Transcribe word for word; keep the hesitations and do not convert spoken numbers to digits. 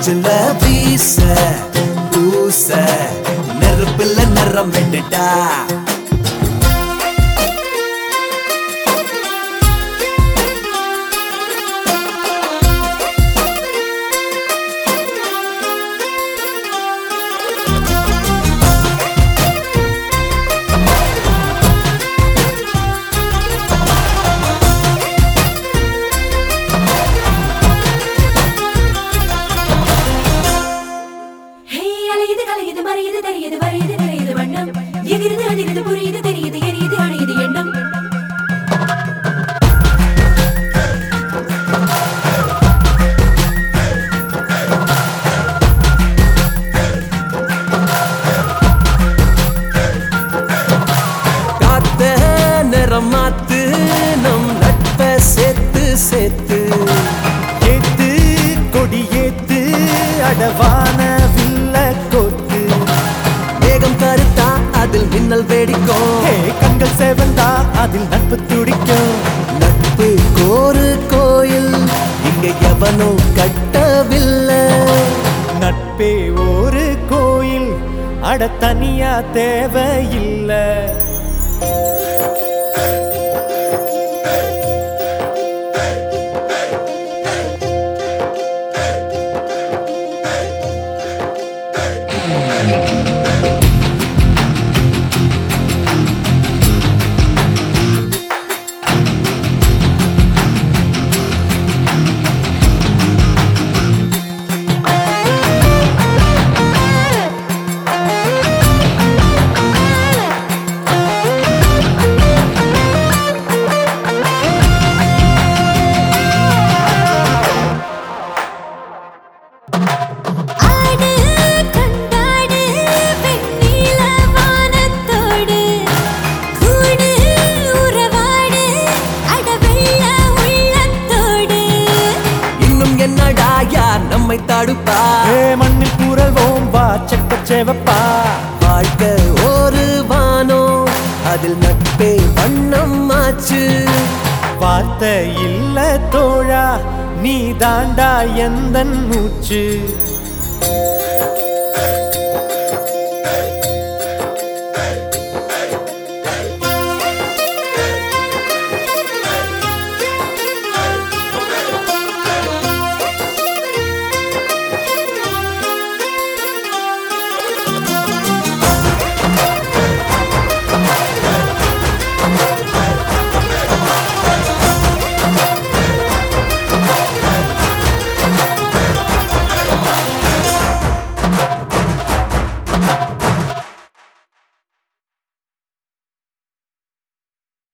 காற்றுல வீச பூச நெருப்புல நிறம் விட்டுட்டா எகிருது அதிருது புரியுது தெரியுது எரியுது அணையுது எண்ணம் காத்த நிறம் மாத்து நம் நட்ப சேர்த்து சேர்த்து ஏத்து கொடி ஏத்து அடவான வில்ல கோத்து வேகம் கருத்தா அதில் மின்னல் வேடிக்கும் ஹே கண்கள் சேவந்தா அதில் நட்பு துடிக்கும் நட்பு கோரு கோயில் இங்க எவனும் கட்டவில்லை நட்பே ஒரு கோயில் அட தனியா தேவையில்லை நம்மை தடுப்பா மண்ணில் கூறவோம் வா செக்க சேவப்பா வாழ்க்கை ஒரு வானோ அதில் நட்பே வண்ணம் ஆச்சு வார்த்தை இல்ல தோழா நீ தாண்டா எந்தன் மூச்சு